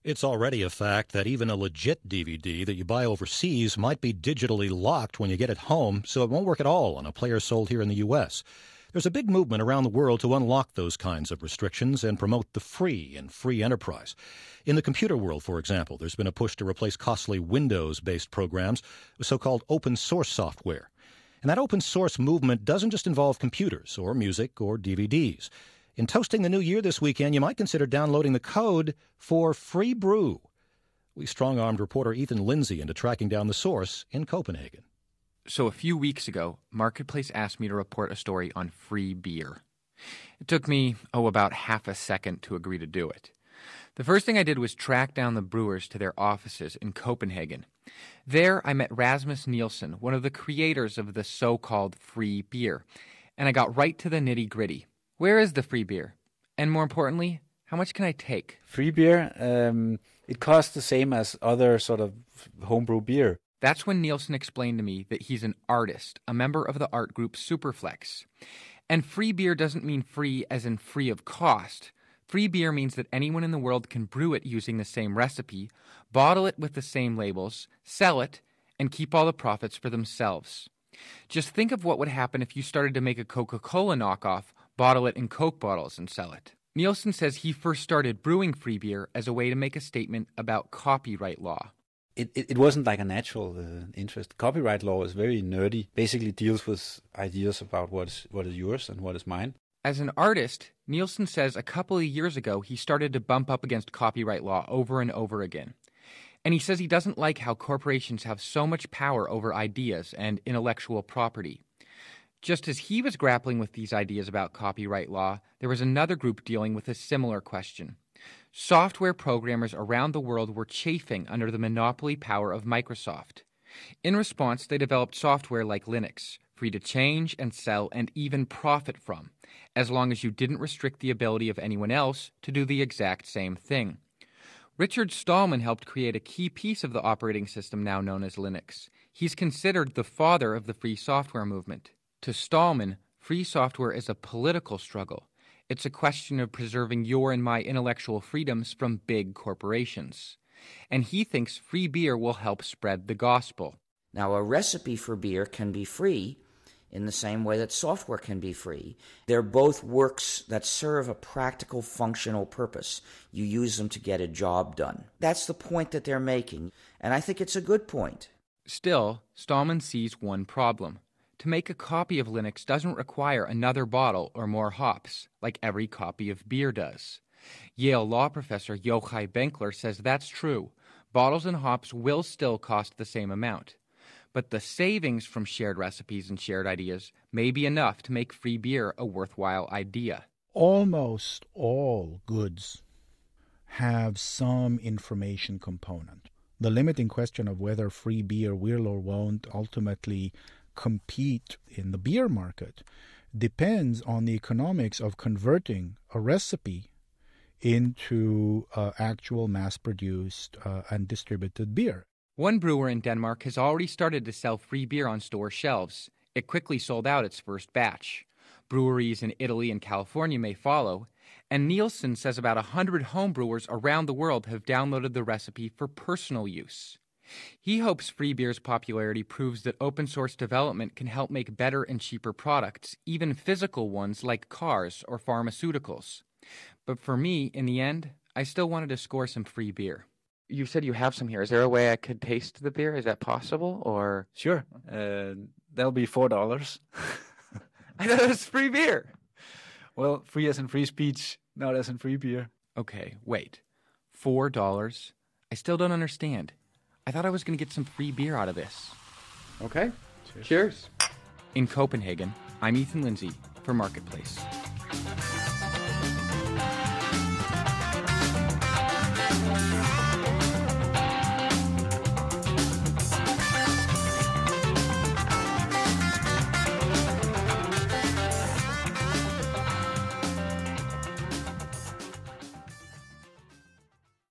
It's already a fact that even a legit DVD that you buy overseas might be digitally locked when you get it home, so it won't work at all on a player sold here in the U.S. There's a big movement around the world to unlock those kinds of restrictions and promote the free and free enterprise. In the computer world, for example, there's been a push to replace costly Windows-based programs with so-called open-source software. And that open-source movement doesn't just involve computers or music or DVDs. In toasting the new year this weekend, you might consider downloading the code for Free Brew. We strong-armed reporter Ethan Lindsay into tracking down the source in Copenhagen. So a few weeks ago, Marketplace asked me to report a story on free beer. It took me, about half a second to agree to do it. The first thing I did was track down the brewers to their offices in Copenhagen. There, I met Rasmus Nielsen, one of the creators of the so-called free beer, and I got right to the nitty-gritty. Where is the free beer? And more importantly, how much can I take? Free beer, it costs the same as other sort of homebrew beer. That's when Nielsen explained to me that he's an artist, a member of the art group Superflex. And free beer doesn't mean free as in free of cost. Free beer means that anyone in the world can brew it using the same recipe, bottle it with the same labels, sell it, and keep all the profits for themselves. Just think of what would happen if you started to make a Coca-Cola knockoff, bottle it in Coke bottles, and sell it. Nielsen says he first started brewing free beer as a way to make a statement about copyright law. It wasn't like a natural interest. Copyright law is very nerdy, basically deals with ideas about what is yours and what is mine. As an artist, Nielsen says a couple of years ago he started to bump up against copyright law over and over again. And he says he doesn't like how corporations have so much power over ideas and intellectual property. Just as he was grappling with these ideas about copyright law, there was another group dealing with a similar question. Software programmers around the world were chafing under the monopoly power of Microsoft. In response, they developed software like Linux, free to change and sell and even profit from, as long as you didn't restrict the ability of anyone else to do the exact same thing. Richard Stallman helped create a key piece of the operating system now known as Linux. He's considered the father of the free software movement. To Stallman, free software is a political struggle. It's a question of preserving your and my intellectual freedoms from big corporations. And he thinks free beer will help spread the gospel. Now, a recipe for beer can be free in the same way that software can be free. They're both works that serve a practical, functional purpose. You use them to get a job done. That's the point that they're making, and I think it's a good point. Still, Stallman sees one problem. To make a copy of Linux doesn't require another bottle or more hops, like every copy of beer does. Yale law professor Yochai Benkler says that's true. Bottles and hops will still cost the same amount. But the savings from shared recipes and shared ideas may be enough to make free beer a worthwhile idea. Almost all goods have some information component. The limiting question of whether free beer will or won't ultimately compete in the beer market depends on the economics of converting a recipe into actual mass-produced and distributed beer. One brewer in Denmark has already started to sell free beer on store shelves. It quickly sold out its first batch. Breweries in Italy and California may follow, and Nielsen says about 100 homebrewers around the world have downloaded the recipe for personal use. He hopes free beer's popularity proves that open-source development can help make better and cheaper products, even physical ones like cars or pharmaceuticals. But for me, in the end, I still wanted to score some free beer. You said you have some here. Is there a way I could taste the beer? Is that possible, or...? Sure. That'll be $4. I thought it was free beer. Well, free as in free speech, not as in free beer. Okay, wait. $4? I still don't understand. I thought I was going to get some free beer out of this. Okay. Cheers. In Copenhagen, I'm Ethan Lindsay for Marketplace.